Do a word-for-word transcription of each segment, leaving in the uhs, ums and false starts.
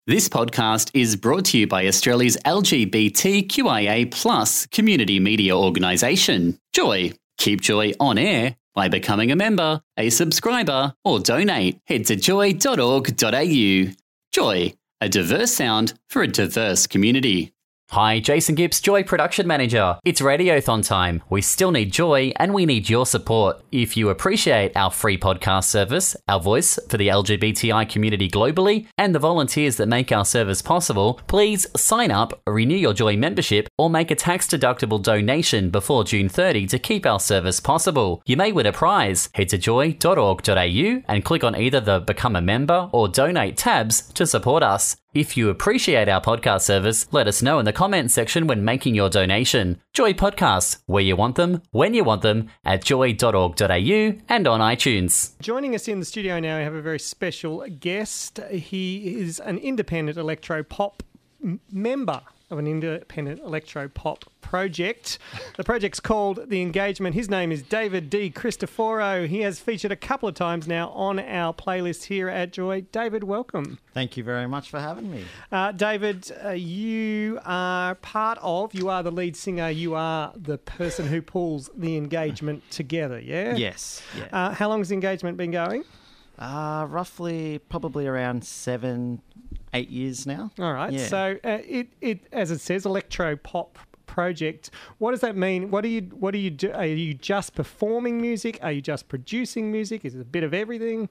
This podcast is brought to you by Australia's L G B T Q I A plus community media organisation, Joy. Keep Joy on air by becoming a member, a subscriber, or donate. Head to joy dot org dot a u. Joy, a diverse sound for a diverse community. Hi, Jason Gibbs, Joy Production Manager. It's Radiothon time. We still need Joy and we need your support. If you appreciate our free podcast service, our voice for the L G B T I community globally, and the volunteers that make our service possible, please sign up, renew your Joy membership, or make a tax-deductible donation before June thirtieth to keep our service possible. You may win a prize. Head to joy dot org dot a u and click on either the Become a Member or Donate tabs to support us. If you appreciate our podcast service, let us know in the comments section when making your donation. Joy Podcasts, where you want them, when you want them, at joy dot org dot a u and on iTunes. Joining us in the studio now, we have a very special guest. He is an independent electro-pop m- member of an independent electro-pop project. The project's called The Engagement. His name is David D. Cristoforo. He has featured a couple of times now on our playlist here at Joy. David, welcome. Thank you very much for having me. Uh, David, uh, you are part of, you are the lead singer, you are the person who pulls The Engagement together, yeah? Yes. Yeah. Uh, how long has The Engagement been going? Uh, roughly, probably around seven, eight years now. All right. Yeah. So uh, it, it, as it says, electro pop project. What does that mean? What do you, what do you do? Are you just performing music? Are you just producing music? Is it a bit of everything?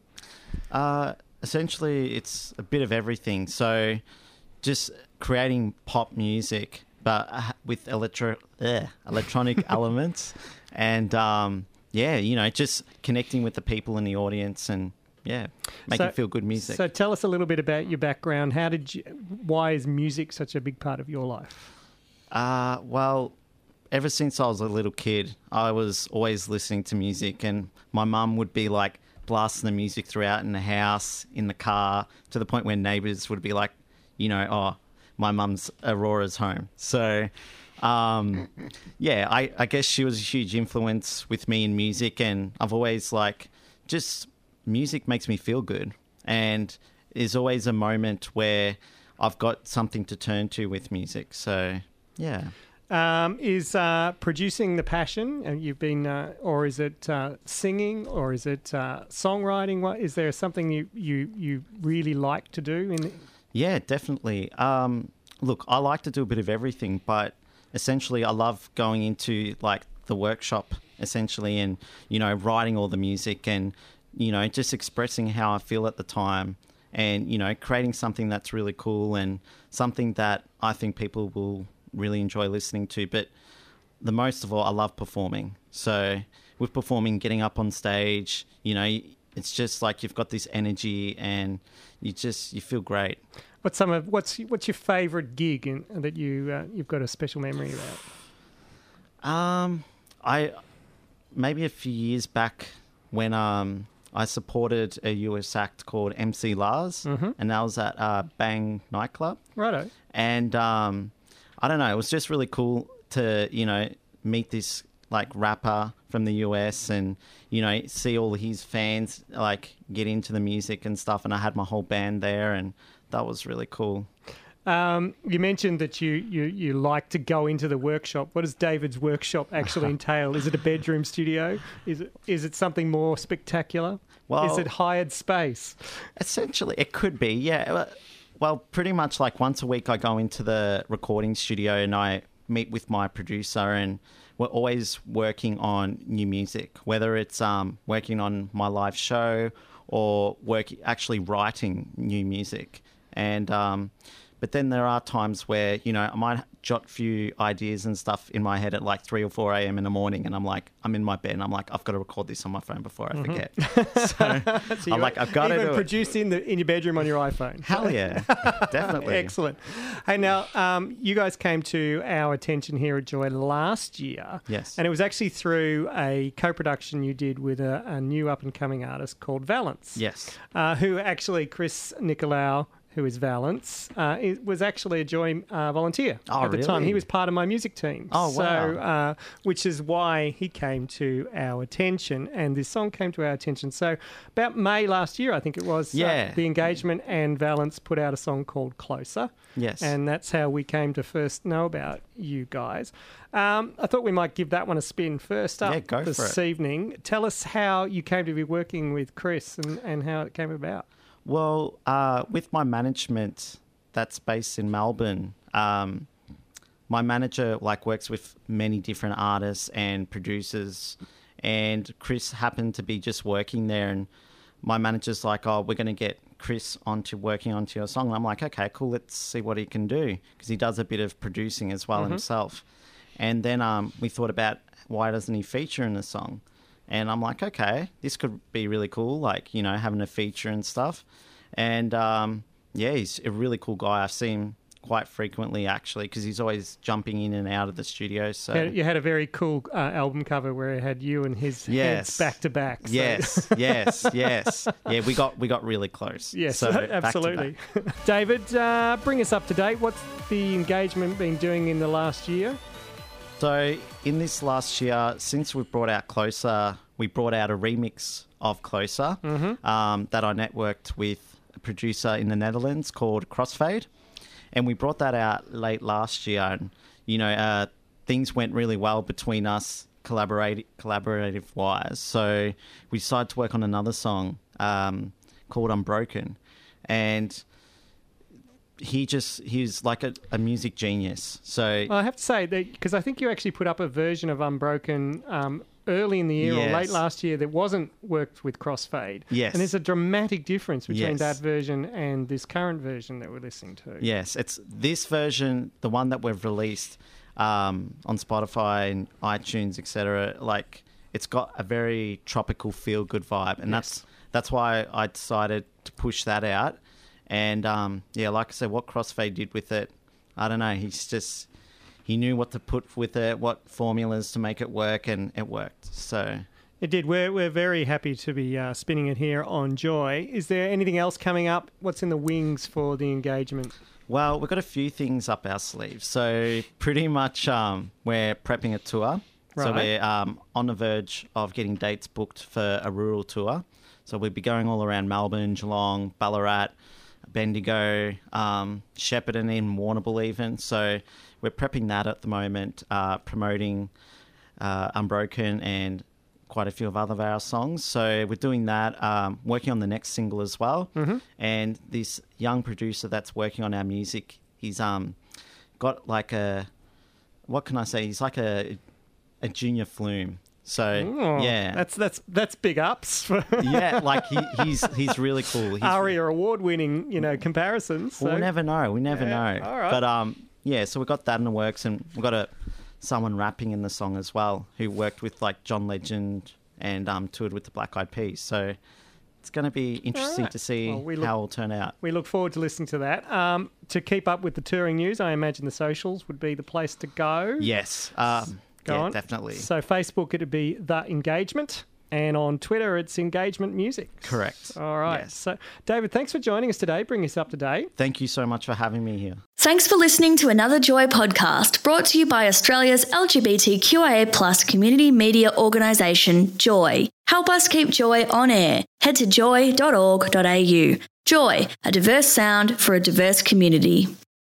Uh, essentially, it's a bit of everything. So, just creating pop music, but uh, with electro, uh, electronic elements, and um, yeah, you know, just connecting with the people in the audience and. Yeah, make so, it feel good music. So tell us a little bit about your background. How did you, why is music such a big part of your life? Uh, well, ever since I was a little kid, I was always listening to music, and my mum would be like blasting the music throughout in the house, in the car, to the point where neighbours would be like, you know, oh, my mum's Aurora's home. So, um, yeah, I, I guess she was a huge influence with me in music, and I've always like just... music makes me feel good, and there's always a moment where I've got something to turn to with music. So, yeah. Um, is uh, producing the passion? And you've been, uh, or is it uh, singing, or is it uh, songwriting? What is there something you, you, you really like to do? In the... Yeah, definitely. Um, look, I like to do a bit of everything, but essentially, I love going into like the workshop, essentially, and you know, writing all the music and. You know, just expressing how I feel at the time and, you know, creating something that's really cool and something that I think people will really enjoy listening to. But the most of all, I love performing. So with performing, getting up on stage, you know, it's just like you've got this energy and you just, you feel great. What's some of, what's, what's your favourite gig in, that you, uh, you've got a special memory about? Um, I, maybe a few years back when, um, I supported a U S act called M C Lars, mm-hmm. and that was at uh, Bang nightclub. Righto. And um, I don't know, it was just really cool to, you know, meet this like rapper from the U S and, you know, see all his fans like get into the music and stuff. And I had my whole band there, and that was really cool. Um, you mentioned that you, you, you like to go into the workshop. What does David's workshop actually entail? Is it a bedroom studio? Is it is it something more spectacular? Well, is it hired space? Essentially, it could be, yeah. Well, pretty much like once a week I go into the recording studio and I meet with my producer, and we're always working on new music, whether it's um, working on my live show or work actually writing new music. And... Um, But then there are times where, you know, I might jot a few ideas and stuff in my head at like three or four a.m. in the morning, and I'm like, I'm in my bed and I'm like, I've got to record this on my phone before I mm-hmm. forget. So, so I'm like, I've got to do it. Even produce in the in your bedroom on your iPhone. Hell yeah, definitely. Excellent. Hey, now, um, you guys came to our attention here at Joy last year. Yes. And it was actually through a co-production you did with a, a new up-and-coming artist called Valence. Yes. Uh, who actually, Chris Nicolau, who is Valence, uh, it was actually a Joy uh, volunteer oh, at the really? time. He was part of my music team. Oh, so, wow. uh, which is why he came to our attention, and this song came to our attention. So about May last year, I think it was, Yeah. uh, The Engagement and Valence put out a song called Closer. Yes. And that's how we came to first know about you guys. Um, I thought we might give that one a spin first up Yeah, go this for it. evening. Tell us how you came to be working with Chris and, and how it came about. Well, uh, with my management that's based in Melbourne, um, my manager like works with many different artists and producers, and Chris happened to be just working there, and my manager's like, oh, we're going to get Chris onto working onto your song. And I'm like, okay, cool, let's see what he can do, because he does a bit of producing as well Mm-hmm. himself. And then um, we thought about why doesn't he feature in the song? And I'm like, okay, this could be really cool, like, you know, having a feature and stuff. And, um, yeah, he's a really cool guy. I see him quite frequently, actually, because he's always jumping in and out of the studio. So You had- You had a very cool uh, album cover where it had you and his Yes. heads back to back. So- yes, yes, yes. Yeah, we got we got really close. Yes, So, back to absolutely. back. David, uh, bring us up to date. What's the engagement been doing in the last year? So in this last year, since we brought out Closer, we brought out a remix of Closer Mm-hmm. um, that I networked with a producer in the Netherlands called Crossfade. And we brought that out late last year. And, you know, uh, things went really well between us collaborate, collaborative wise. So we decided to work on another song um, called Unbroken. And he just, he's like a, a music genius. So Well, I have to say that because I think you actually put up a version of Unbroken um, early in the year or Yes. late last year that wasn't worked with Crossfade. Yes. And there's a dramatic difference between Yes. that version and this current version that we're listening to. yes, it's this version, the one that we've released um, on Spotify and iTunes, et cetera. Like, it's got a very tropical, feel-good vibe, and that's that's why I decided to push that out. And um, yeah, like I said, what Crossfade did with it, I don't know. He's just he knew what to put with it, what formulas to make it work, and it worked. So. It did. We're, we're very happy to be uh, spinning it here on Joy. Is there anything else coming up? What's in the wings for the engagement? Well, we've got a few things up our sleeves. So pretty much um, we're prepping a tour. So Right. we're um, on the verge of getting dates booked for a rural tour. So we'll be going all around Melbourne, Geelong, Ballarat, Bendigo, um, Shepparton, and Warrnambool even. So we're prepping that at the moment, uh, promoting uh, Unbroken and quite a few of other of our songs. So we're doing that, um, working on the next single as well. Mm-hmm. And this young producer that's working on our music, he's um, got like a, what can I say? He's like a, a junior flume. So Oh, yeah, That's that's that's big ups for yeah, like he, he's he's really cool. He's, ARIA award winning, you know, comparisons. So. We'll never know. We never Yeah, know. all right. But um, yeah. So we got that in the works, and we've got a someone rapping in the song as well, who worked with like John Legend and um toured with the Black Eyed Peas. So it's going to be interesting right. to see Well, we look- how it'll turn out. We look forward to listening to that. Um, to keep up with the touring news, I imagine the socials would be the place to go. Yes. Um, Go yeah, on. definitely. So Facebook, it'd be The Engagement. And on Twitter, it's Engagement Music. Correct. All right. Yes. So, David, thanks for joining us today. Bring us up to date. Thank you so much for having me here. Thanks for listening to another Joy podcast brought to you by Australia's L G B T Q I A plus community media organisation, Joy. Help us keep Joy on air. Head to joy dot org dot a u. Joy, a diverse sound for a diverse community.